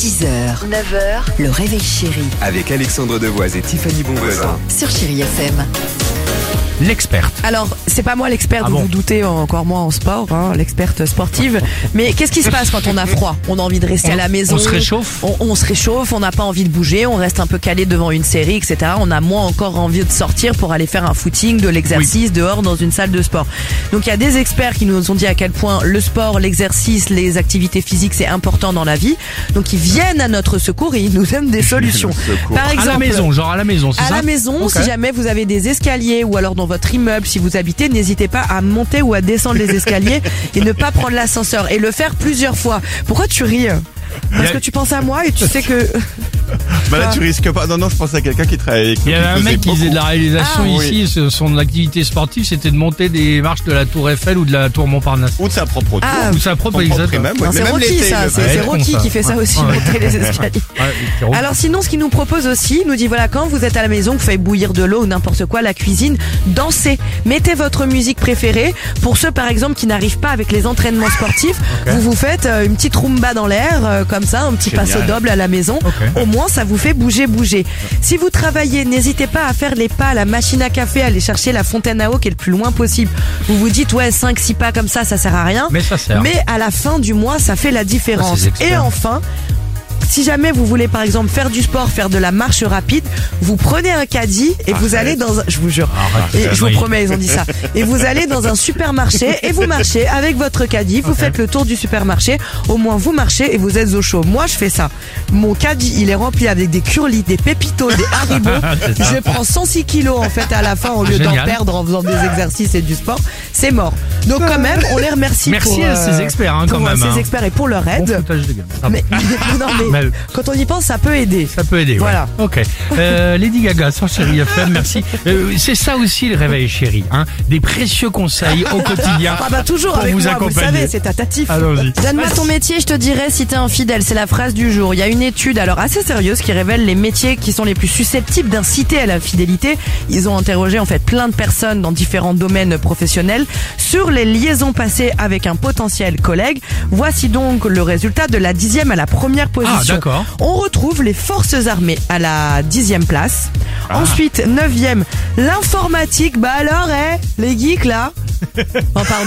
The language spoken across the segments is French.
6h, 9h, le réveil chéri Avec Alexandre Devoise et Tiffany Bonvoisin. sur Chéri FM. L'experte. Alors, c'est pas moi l'experte, Ah vous bon vous doutez, encore moins en sport, l'experte sportive. Mais qu'est-ce qui se passe quand on a froid? On a envie de rester à la maison. On se réchauffe. On se réchauffe, on n'a pas envie de bouger, on reste un peu calé devant une série, etc. On a moins encore envie de sortir pour aller faire un footing, de l'exercice dehors dans une salle de sport. Donc il y a des experts qui nous ont dit à quel point le sport, l'exercice, les activités physiques, c'est important dans la vie. Donc ils viennent à notre secours et ils nous donnent des solutions. Par exemple, À la maison, genre à la maison, c'est à ça? la maison, Ok. si jamais vous avez des escaliers ou alors dans votre immeuble, si vous habitez, n'hésitez pas à monter ou à descendre les escaliers et ne pas prendre l'ascenseur et le faire plusieurs fois. Pourquoi tu ris? Parce que tu penses à moi et tu sais que... Bah là tu risques pas. Non, je pense à quelqu'un qui travaille avec nous. Il y avait un mec qui faisait de la réalisation Ah, ici, son activité sportive c'était de monter des marches de la Tour Eiffel ou de la Tour Montparnasse. Ou de sa propre tour. Ah, Ou sa propre Son propre exact. immeuble, Non, ouais. c'est Mais même Rocky l'été, ça, le c'est fait. Ouais, Rocky con, ça. qui fait ça aussi, Ouais. monter les escaliers. Ouais, c'est rond. Alors sinon, ce qu'il nous propose aussi, il nous dit voilà, quand vous êtes à la maison, vous faites bouillir de l'eau ou n'importe quoi, la cuisine, dansez. Mettez votre musique préférée. Pour ceux par exemple qui n'arrivent pas avec les entraînements sportifs, vous faites une petite rumba dans l'air, comme ça, un petit Génial. passo doble à la maison. Ok. Au moins, ça vous fait bouger. Si vous travaillez, n'hésitez pas à faire les pas à la machine à café, aller chercher la fontaine à eau qui est le plus loin possible. Vous vous dites ouais, 5-6 pas comme ça sert à rien. Mais ça sert. Mais à la fin du mois, ça fait la différence. Ah, c'est Et expert. enfin, si jamais vous voulez par exemple faire du sport, faire de la marche rapide, vous prenez un caddie et vous allez dans un... Je vous jure. Arrête, Et je vous oui. promets, ils ont dit ça. Et vous allez dans un supermarché et vous marchez avec votre caddie, vous faites le tour du supermarché, au moins vous marchez et vous êtes au chaud. Moi, je fais ça. Mon caddie, il est rempli avec des curlis, des pépitos, des haribots. C'est ça. Je prends 106 kilos en fait à la fin au lieu d'en Génial. perdre en faisant des exercices et du sport. C'est mort. Donc quand même, on les remercie Merci pour, à ces experts, hein, pour, quand même. ces hein. experts et pour leur Bon aide. foutage de gueule. Ah Mais, non, mais Mais- quand on y pense, ça peut aider. Ça peut aider. Voilà. Ouais. Ok. Lady Gaga sur Chéri FM, merci. C'est ça aussi le réveil chéri, hein. Des précieux conseils au quotidien. Ah bah toujours pour avec vous moi, vous le accompagner. savez, c'est tatatif. Allons-y. Donne-moi ton métier, je te dirai si t'es infidèle. C'est la phrase du jour. Il y a une étude alors assez sérieuse qui révèle les métiers qui sont les plus susceptibles d'inciter à la fidélité. Ils ont interrogé en fait plein de personnes dans différents domaines professionnels sur les liaisons passées avec un potentiel collègue. Voici donc le résultat de la 10e à la première position. Ah, d'accord. On retrouve les forces armées à la 10e place. Ensuite, 9e, l'informatique. Bah alors, les geeks là. Oh pardon,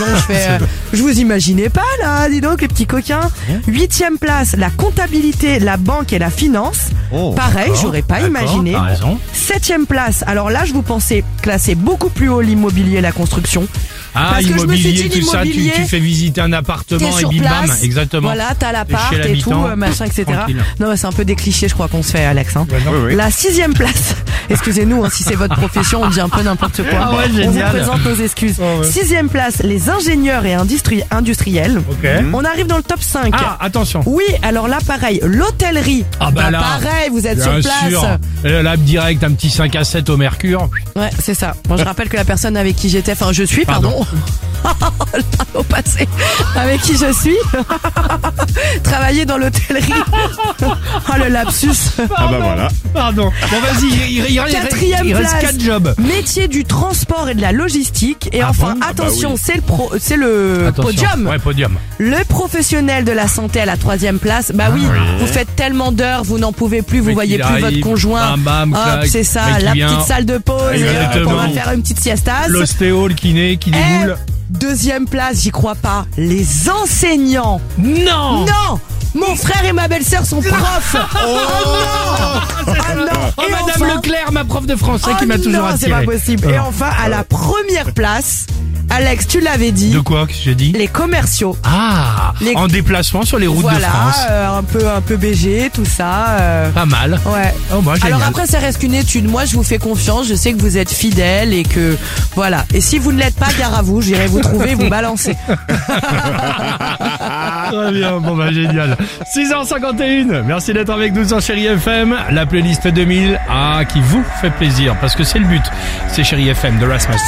je vous imaginais pas là, dis donc les petits coquins. 8e place, la comptabilité, la banque et la finance. Oh, Pareil, j'aurais pas D'accord, imaginé. T'as raison. 7e place, alors là je vous pensais classer beaucoup plus haut l'immobilier et la construction. Ah, Parce que je me suis immobilier, dit, tout ça, l'immobilier, tu fais visiter un T'es appartement et sur bim bam, place, exactement. Voilà, t'as l'appart Chez et tout, l'habitant, machin, etc. tranquille. Non, mais c'est un peu des clichés, je crois qu'on se fait, Alex. Hein. Ouais, non. Oui, oui. La 6e place. Excusez-nous, hein, si c'est votre profession, on dit un peu n'importe quoi. Ah ouais, On vous génial. présente nos excuses. Oh ouais. 6e place, les ingénieurs et industriels. Ok. On arrive dans le top 5. Ah, attention. Oui, alors là, pareil, l'hôtellerie. Ah bah là, pareil, vous êtes bien sur place. sûr. Là, direct, un petit 5 à 7 au Mercure. Ouais, c'est ça. Moi, je rappelle que la personne avec qui j'étais, enfin, je suis, pardon. Au passé, avec qui je suis, travaillait dans l'hôtellerie. Oh, le lapsus. Ah bah voilà. Pardon. Bon, vas-y, il Quatrième reste place. 4 jobs. Métier du transport et de la logistique. Et Ah enfin, bon attention, oui. c'est le Attention. podium. Ouais, podium. Le professionnel de la santé à la 3e place. Bah oui, oui. vous faites tellement d'heures, vous n'en pouvez plus, vous Mec, voyez il plus arrive, votre conjoint. bam, bam, Hop, clac, c'est ça, mec, il la vient. petite salle de pause. Exactement. On va faire une petite siestasse. L'ostéo, le kiné qui Eh, déboule. 2e place, j'y crois pas. Les enseignants. Non. Non, mon frère et ma belle-sœur sont profs. Oh non. Ah non. Oh, Et Madame enfin- Leclerc, ma prof de français Oh qui m'a toujours non, attiré. c'est pas possible. Et Oh. enfin, à la première place, Alex, tu l'avais dit, De quoi que j'ai dit? les commerciaux. Ah, Les- en déplacement sur les routes de Voilà, France. un peu BG, tout ça. Pas mal. Ouais. Oh, bah, génial. Alors après, ça reste qu'une étude. Moi, je vous fais confiance. Je sais que vous êtes fidèles et que voilà. Et si vous ne l'êtes pas, gare à vous. J'irai vous trouver, et vous balancer. Très bien, bon bah génial. 6h51, merci d'être avec nous sur Chéri FM. La playlist 2000, qui vous fait plaisir, parce que c'est le but. C'est Chéri FM de Rasmus.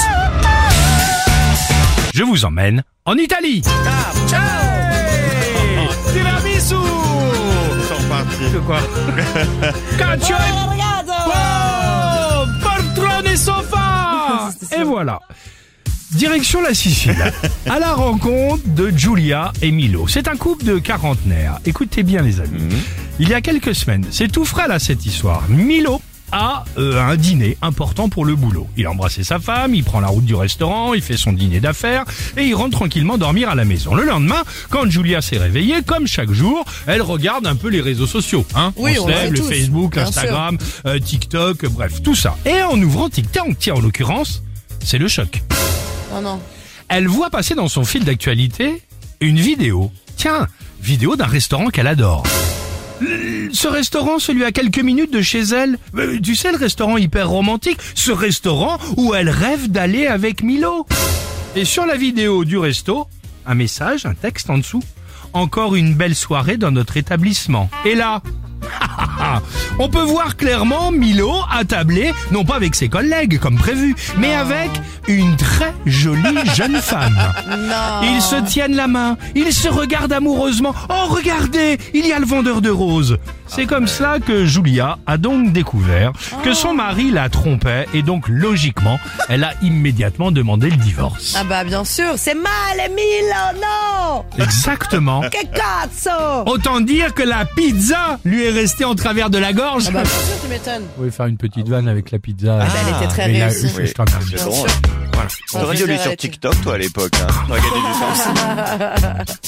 Je vous emmène en Italie. Ciao. Tiramisu. Ils sont repartis. De quoi? Calcio e... Oh, poltrone sofa. Et voilà. Direction la Sicile, à la rencontre de Giulia et Milo. C'est un couple de quarantenaires. Écoutez bien les amis. Il y a quelques semaines, c'est tout frais là cette histoire. Milo a un dîner important pour le boulot. Il a embrassé sa femme, il prend la route du restaurant, il fait son dîner d'affaires et il rentre tranquillement dormir à la maison. Le lendemain, quand Giulia s'est réveillée, comme chaque jour, elle regarde un peu les réseaux sociaux. Oui, on se lève, le tous, Facebook, bien l'Instagram, TikTok, bref, tout ça. Et en ouvrant TikTok, tiens, en l'occurrence, c'est le choc. Oh non. Elle voit passer dans son fil d'actualité une vidéo. Tiens, vidéo d'un restaurant qu'elle adore. Ce restaurant, celui à quelques minutes de chez elle, tu sais, le restaurant hyper romantique, ce restaurant où elle rêve d'aller avec Milo. Et sur la vidéo du resto, un message, un texte en dessous. Encore une belle soirée dans notre établissement. Et là, on peut voir clairement Milo attablé, non pas avec ses collègues comme prévu, mais avec une très jolie jeune femme. Non. Ils se tiennent la main, ils se regardent amoureusement. Oh, regardez, il y a le vendeur de roses. C'est comme cela que Giulia a donc découvert que son mari la trompait et donc logiquement, elle a immédiatement demandé le divorce. Ah bah bien sûr, c'est male Milo, non. Exactement. Que cazzo. Autant dire que la pizza lui est restée en travers de la gorge. Ah bah bien sûr, tu m'étonnes. Vous pouvez faire une petite vanne avec la pizza. Elle était très Mais là, réussie. je t'en remercie. C'est drôle. Voilà. T'aurais dû aller sur TikTok, toi, à l'époque. T'aurais gagné du temps.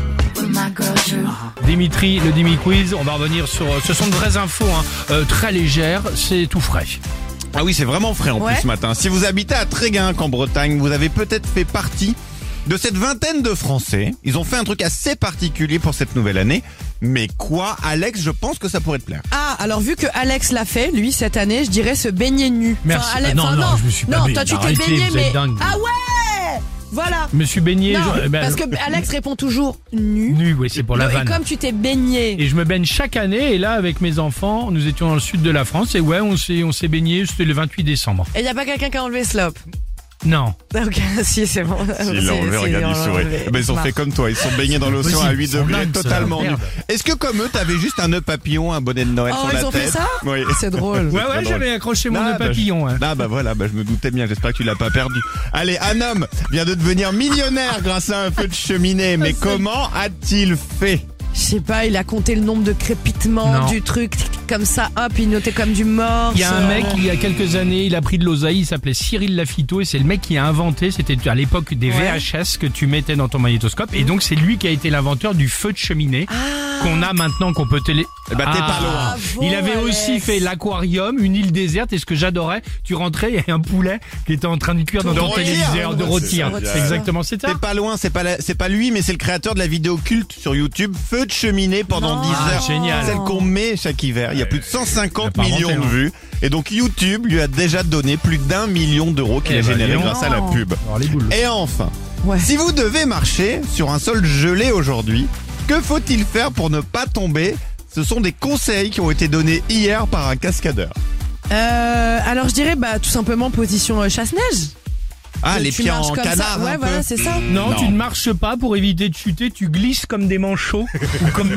Dimitri, le Dimi Quiz, on va revenir sur... Ce sont de vraies infos, très légères, c'est tout frais. Ah oui, c'est vraiment frais en plus ce matin. Si vous habitez à Tréguinck en Bretagne, vous avez peut-être fait partie de cette vingtaine de Français. Ils ont fait un truc assez particulier pour cette nouvelle année. Mais quoi, Alex, je pense que ça pourrait te plaire. Ah, alors vu que Alex l'a fait, lui, cette année, je dirais se baigner nu. Merci. Enfin, Alex, Non, enfin, non, je me suis pas non, baigné. toi tu t'es Arrêtez, baigné, vous êtes mais... dingue. Ah ouais. Voilà. Je me suis baigné... Non, je- parce que Alex répond toujours nu. Nu, oui, c'est pour la Et vanne. comme tu t'es baigné... Et je me baigne chaque année, et là, avec mes enfants, nous étions dans le sud de la France, et ouais, on s'est baigné, c'était le 28 décembre. Et y a pas quelqu'un qui a enlevé Slop? Non. Ok, si, c'est bon. S'ils l'ont enlevé, regarde, ils sourient. Ben, ils ont fait comme toi, ils sont baignés dans l'océan à 8 Ils sont degrés, dingues, totalement ça. nus. Merde. Est-ce que comme eux, t'avais juste un nœud papillon, un bonnet de Noël Oh, sur la ils ont tête? fait ça? Oui. C'est drôle. Ouais, très drôle. j'avais accroché mon Ah, nœud bah, papillon. Ah bah voilà, je me doutais bien, j'espère que tu l'as pas perdu. Allez, un homme vient de devenir millionnaire grâce à un feu de cheminée, mais comment a-t-il fait? Je sais pas, il a compté le nombre de crépitements Non. du truc, comme ça, hop, il notait comme du mort. Il y a un mec, il y a quelques années, il a pris de l'oseille, il s'appelait Cyril Lafito, et c'est le mec qui a inventé, c'était à l'époque des Ouais. VHS que tu mettais dans ton magnétoscope, et donc c'est lui qui a été l'inventeur du feu de cheminée, qu'on a maintenant, qu'on peut télé... Eh ben, t'es pas loin. Bravo, Il avait Alex. aussi fait l'aquarium, une île déserte, et ce que j'adorais, tu rentrais, il y avait un poulet qui était en train de cuire dans De ton rôtir. téléviseur, de rôtir. C'est ça. C'est exactement c'est ça. T'es pas loin, c'est pas lui, mais c'est le créateur de la vidéo culte sur YouTube, Feu de cheminée pendant Non. 10 Ah, heures. génial. Celle qu'on met chaque hiver. Il y a plus de il a 150 pas millions inventé, de vues. Et donc YouTube lui a déjà donné plus d'1 million d'euros qu'il Eh a ben, généré dis donc. grâce à la pub. Alors les boules. Et enfin, Ouais. si vous devez marcher sur un sol gelé aujourd'hui, que faut-il faire pour ne pas tomber? Ce sont des conseils qui ont été donnés hier par un cascadeur. Alors je dirais tout simplement position chasse-neige. Ah, les Tu pieds marches en comme canard ça. Ouais, un voilà, peu. c'est ça. Non, Non. tu ne marches pas pour éviter de chuter, tu glisses comme des manchots. Ou comme...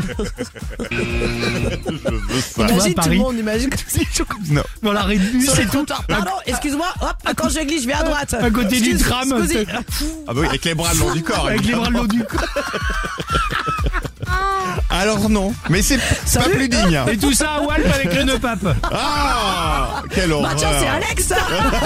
Ça. Imagine tout Paris. le monde, imagine que c'est chaud comme ça. Non. Dans la réduction, Sur le c'est tout. trottoir. Pardon, excuse-moi, hop, quand je glisse, je vais à droite. À côté du tram. Excusez. Ah bah oui, avec les bras le long du corps. Avec les bras le long du corps. Alors non, mais c'est pas Salut. plus digne. hein. Et tout ça à Walp avec le nœud pape. Ah, quelle horreur. Bah tiens, c'est Alex ça.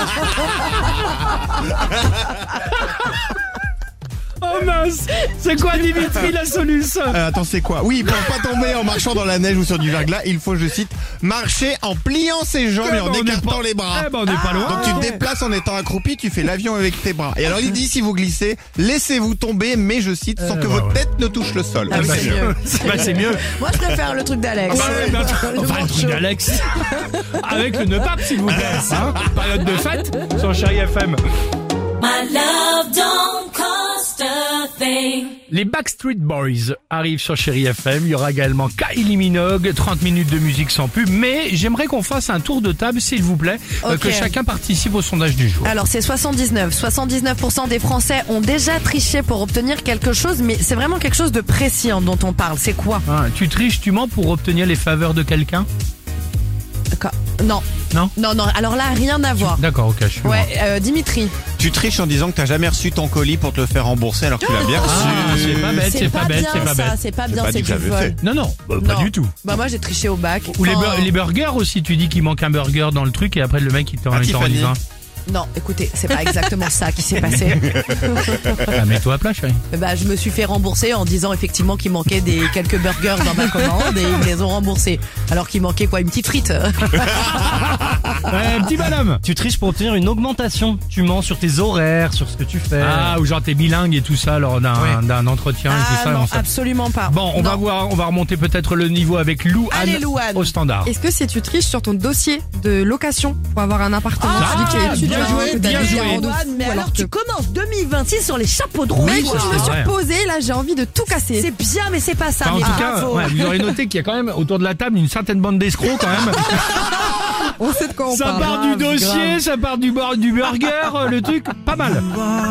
Oh mince. C'est quoi Dimitri la solution? Attends, c'est quoi? Oui, pour pas tomber en marchant dans la neige ou sur du verglas, il faut, je cite, marcher en pliant ses jambes et en on est écartant pas- les bras. Eh ben on n'est pas loin. Donc tu te déplaces en étant accroupi, tu fais l'avion avec tes bras. Et alors il dit, si vous glissez, laissez-vous tomber, mais je cite, sans que bah votre ouais. tête ne touche le sol. Ah oui, Bah, c'est mieux. C'est mieux. Moi je préfère le truc d'Alex. Bah ouais, bah, enfin, le truc d'Alex. Avec le nœud pape, s'il vous plaît. Hein, période de fête sur Chérie FM. My love don't cost a thing. Les Backstreet Boys arrivent sur Chérie FM. Il y aura également Kylie Minogue, 30 minutes de musique sans pub. Mais j'aimerais qu'on fasse un tour de table, s'il vous plaît, Ok. que chacun participe au sondage du jour. Alors c'est 79% des Français ont déjà triché pour obtenir quelque chose, mais c'est vraiment quelque chose de précis dont on parle. C'est quoi? Hein, tu triches, tu mens pour obtenir les faveurs de quelqu'un? Non. Non. Non, alors là, rien à voir. D'accord, ok, je suis Ouais, Dimitri. Tu triches en disant que t'as jamais reçu ton colis pour te le faire rembourser alors que tu l'as bien reçu. c'est pas bête, c'est pas bête, c'est pas bête. C'est pas J'ai bien, pas c'est dit que du j'avais vol. fait. Non, pas Non. du tout. Bah moi j'ai triché au bac. Ou Enfin, les burgers aussi, tu dis qu'il manque un burger dans le truc et après le mec il t'en Tiffany. dit un. Non, écoutez, c'est pas exactement ça qui s'est passé. Ah, mets-toi à plat, chérie. Bah je me suis fait rembourser en disant effectivement qu'il manquait quelques burgers dans ma commande et ils me les ont remboursés. Alors qu'il manquait quoi, une petite frite. Petit bonhomme. Tu triches pour obtenir une augmentation. Tu mens sur tes horaires, sur ce que tu fais. Ah, ou genre t'es bilingue et tout ça lors d'un entretien et tout ça. non, on absolument pas. Bon, on Non. va voir, on va remonter peut-être le niveau avec Louane Allez, Louane. au standard. Est-ce que si tu triches sur ton dossier de location pour avoir un appartement, Ah, tu dis que tu es étudiant, bien joué, que t'as bien des joué. garde-fous, Mais alors tu commences 2026 sur les chapeaux de roue. Oui, ça, je me c'est suis vrai. reposée, là j'ai envie de tout casser. C'est bien, mais c'est pas ça. Enfin, en mais tout cas, bravo. ouais, vous aurez noté qu'il y a quand même autour de la table une certaine bande d'escrocs quand même. On sait de quoi on Ça parle. part du dossier, ça part du burger, le truc, pas mal.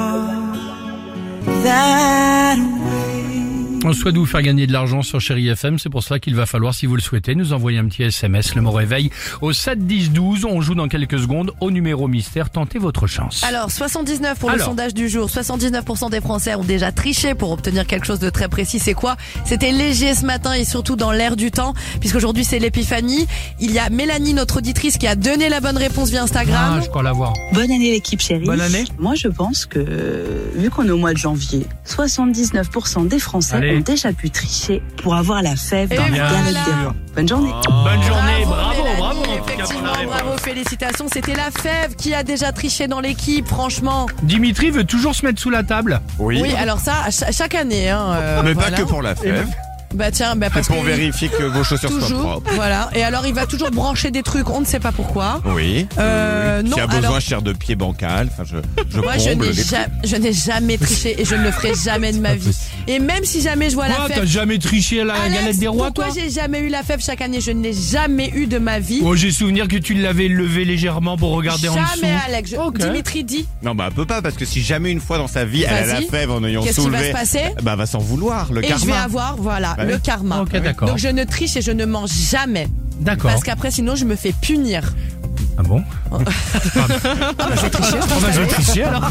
On souhaite vous faire gagner de l'argent sur Chéri FM, c'est pour cela qu'il va falloir, si vous le souhaitez, nous envoyer un petit SMS, le mot réveil, au 7 10 12. On joue dans quelques secondes au numéro mystère, tentez votre chance. Alors 79 pour le Alors. sondage du jour. 79% des Français ont déjà triché pour obtenir quelque chose de très précis. C'est quoi? C'était léger ce matin et surtout dans l'air du temps, puisqu'aujourd'hui c'est l'épiphanie. Il y a Mélanie, notre auditrice, qui a donné la bonne réponse via Instagram. Ah, je crois l'avoir. Bonne année l'équipe chérie. Bonne année. Moi je pense que, vu qu'on est au mois de janvier, 79% des Français Allez. ont déjà pu tricher pour avoir la fève dans Et la voilà. galette des rois. Bonne journée. Bonne journée, bravo, Mélanie, bravo. en tout cas, pour effectivement, la réponse. bravo, félicitations. C'était la fève qui a déjà triché dans l'équipe, franchement. Dimitri veut toujours se mettre sous la table. Oui. Oui, alors ça, chaque année. Hein, Mais voilà. pas que pour la fève. Bah tiens, bah parce C'est pour que vérifier que vos chaussures soient toujours, propres. voilà. Et alors il va toujours brancher des trucs, on ne sait pas pourquoi. Oui. Non, Qui a besoin alors- cher de pied bancal. Enfin, je Moi, je comble n'ai les je n'ai jamais triché et je ne le ferai jamais de ma vie. Et même si jamais je vois Quoi, la t'as fève. jamais triché à la Alex, galette des rois, toi? pourquoi j'ai jamais eu la fève chaque année? Je ne l'ai jamais eu de ma vie. Oh, j'ai souvenir que tu l'avais levé légèrement pour regarder en dessous. Jamais, Alex. Ok. Dimitri dit. Non, bah, elle peut pas, parce que si jamais une fois dans sa vie, elle a la Vas-y. fève en ayant Qu'est-ce qui va soulevé. se passer? Bah, elle va s'en vouloir, le Et karma. je vais avoir, voilà, Ouais. le karma. Ok, d'accord. Donc je ne triche et je ne mange jamais. D'accord. Parce qu'après, sinon, je me fais punir. Ah bon? Je vais tricher, je pense. Je vais tricher alors.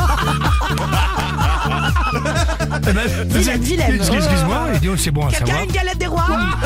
Eh ben, Vilaine, vilaine. Excuse-moi, et donc, c'est bon à Quelqu'un savoir. a une galette des rois?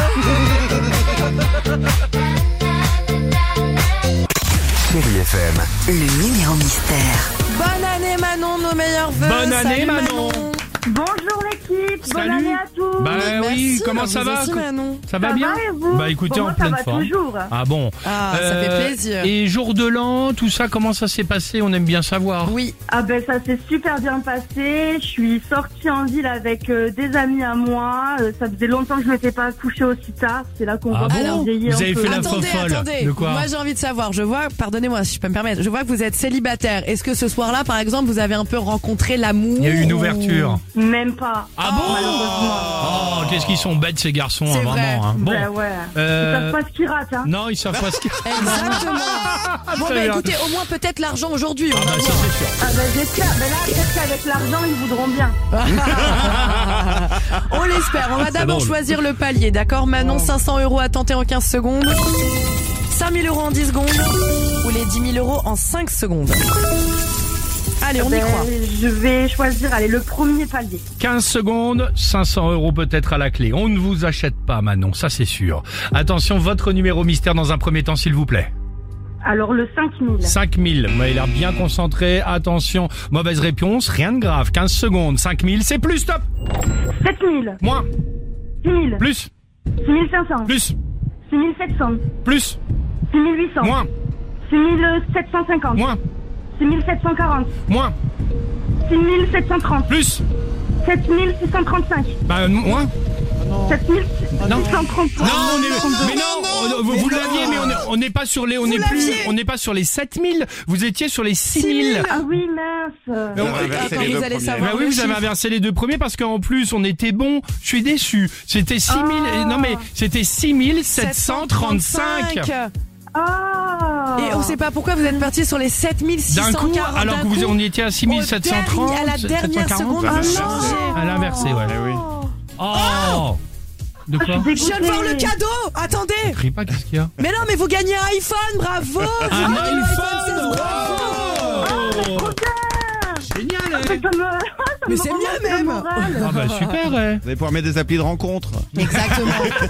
Chéri FM. Le numéro mystère. Bonne année Manon, nos meilleurs vœux. Bonne année, Salut, Manon. Bonjour l'équipe, Salut. bonne année à tous. Bah oui, Merci, comment vous ça va? aussi, Manon. Ça va Ça bien? va et vous? Bah écoutez, Pour en moi, ça pleine va forme. toujours. Ah bon. Ah, ça fait plaisir. Et jour de l'an, tout ça, comment ça s'est passé? On aime bien savoir. Oui. Ah ben ça s'est super bien passé. Je suis sortie en ville avec des amis à moi. Ça faisait longtemps que je m'étais pas couchée aussi tard. C'est là qu'on Ah voit bon qu'on vieillit Vous un avez peu. fait la Attendez, fofolle. attendez. De quoi? Moi, j'ai envie de savoir. Je vois, pardonnez-moi si je peux me permettre. Je vois que vous êtes célibataire. Est-ce que ce soir-là, par exemple, vous avez un peu rencontré l'amour? Il y a eu une ouverture. Même pas. Ah bon? Malheureusement. Oh, qu'est-ce qu'ils sont bêtes ces garçons, C'est hein, vrai. vraiment. Hein. Bon. Ben ouais. Euh, Ils savent pas ce qu'ils ratent. Hein. Non, ils savent pas ce qu'ils... Exactement. Bon, Très bah bien. écoutez, au moins peut-être l'argent aujourd'hui. Ah on bah va ça voir. c'est sûr. Ah ben j'espère. Ben là, peut-être qu'avec l'argent, ils voudront bien. On l'espère. On va d'abord drôle. choisir le palier, d'accord Manon? 500 € à tenter en 15 secondes. 5 000 € en 10 secondes. Ou les 10 000 € en 5 secondes. Allez, on y Ben, croit. je vais choisir, allez, le premier palier. 15 secondes, 500 € peut-être à la clé. On ne vous achète pas, Manon, ça c'est sûr. Attention, votre numéro mystère dans un premier temps, s'il vous plaît. Alors le 5000. 5000. Vous m'avez l'air bien concentré. Attention, mauvaise réponse, rien de grave. 15 secondes, 5000, c'est plus, stop. 7000. Moins, 6000. plus, 6500. plus, 6700. plus, 6800. moins, 6750. moins, 6740. moins, 6730. plus. 7635. Bah, moins. 7635. Non, mais non, vous l'aviez, mais on n'est pas sur les, on n'est pas sur les 7000. Vous étiez sur les 6000. Ah oui, mince. On a inversé Attends, les vous deux allez premiers. savoir. Bah oui, le vous avez chiffre. inversé les deux premiers parce qu'en plus on était bon. Je suis déçu. C'était 6000. Non mais c'était 6735. Ah. Et on sait pas pourquoi vous êtes parti sur les 7640. D'un coup, alors que on y était à 6730. À la dernière 740. seconde, Ah, vous non. changez. À l'inversé, ouais. Eh oui. Oh. De quoi? Je viens de voir le cadeau. Attendez. Crie pas, qu'est-ce qu'il y a? Mais non, mais vous gagnez un iPhone, bravo. Un Vous gagnez iPhone. bravo. Génial, Ça me Mais c'est remonte bien le même. moral. Ah bah super, ouais. Vous allez pouvoir mettre des applis de rencontre. Exactement.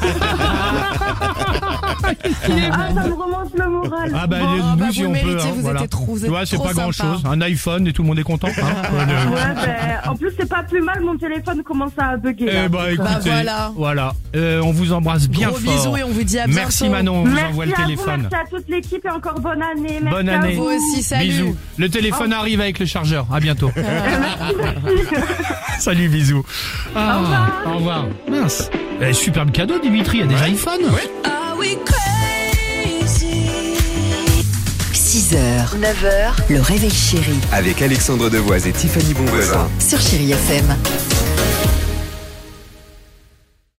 Ah, ça me remonte le moral. Ah bah, Bon, nous bah, si vous on le peut. méritez, hein, vous voilà. êtes trop- vous Tu êtes vois, c'est trop pas grand sympa. chose. Un iPhone et tout le monde est content. Hein. Ouais, en plus, c'est pas plus mal, mon téléphone commence à bugger. là. Eh bah écoutez, Bah, voilà. On vous embrasse bien Gros fort. bisous et on vous dit à bientôt. Merci Manon, on vous Merci envoie le à vous, téléphone. merci à toute l'équipe et encore bonne année. Merci Bonne à année. Vous vous. aussi, salut. Bisous. Le téléphone arrive avec le chargeur. À bientôt. Salut, bisous. Ah, au revoir. Mince. Superbe cadeau, Dimitri. Il y a des iPhones. 6h, 9h, le réveil chéri Avec Alexandre Devoise et Tiffany Bonvoisin. sur Chérie FM.